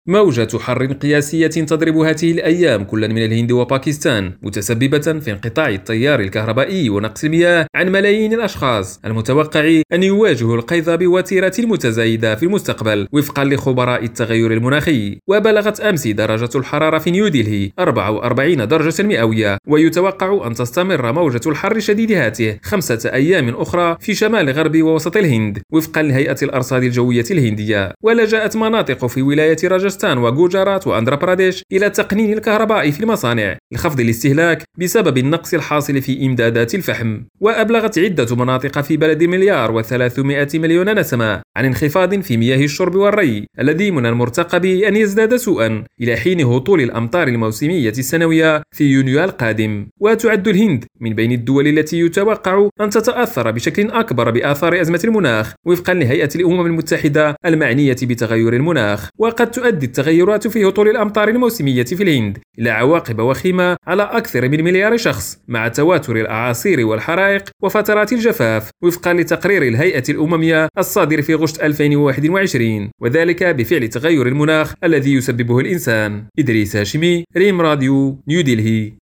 موجة حر قياسية تضرب هذه الأيام كلا من الهند وباكستان، متسببة في انقطاع التيار الكهربائي ونقص المياه عن ملايين الأشخاص. المتوقع أن يواجه القيظ بوتيرة متزايدة في المستقبل وفقا لخبراء التغير المناخي. وبلغت أمس درجة الحرارة في نيودلهي 44 درجة مئوية، ويتوقع أن تستمر موجة الحر شديد هاته 5 أيام أخرى في شمال غرب ووسط الهند وفقا لهيئة الأرصاد الجوية الهندية. ولجأت مناطق في ولاية راجستان وجوجرات وأندرا براديش إلى تقنين الكهرباء في المصانع لخفض الاستهلاك بسبب النقص الحاصل في إمدادات الفحم. وأبلغت عدة مناطق في بلد 1,300,000,000 نسمة عن انخفاض في مياه الشرب والري الذي من المرتقب أن يزداد سوءا إلى حين هطول الأمطار الموسمية السنوية في يونيو القادم. وتعد الهند من بين الدول التي يتوقع أن تتأثر بشكل أكبر بآثار أزمة المناخ وفقا لهيئة الأمم المتحدة المعنية بتغير المناخ. وقد تؤدي التغيرات في هطول الأمطار الموسمية في الهند إلى عواقب وخيمة على أكثر من مليار شخص، مع تواتر الأعاصير والحرائق وفترات الجفاف وفقا لتقرير الهيئة الأممية الصادر في أغسطس 2021، وذلك بفعل تغير المناخ الذي يسببه الإنسان. إدريس هاشمي، ريم راديو، نيودلهي.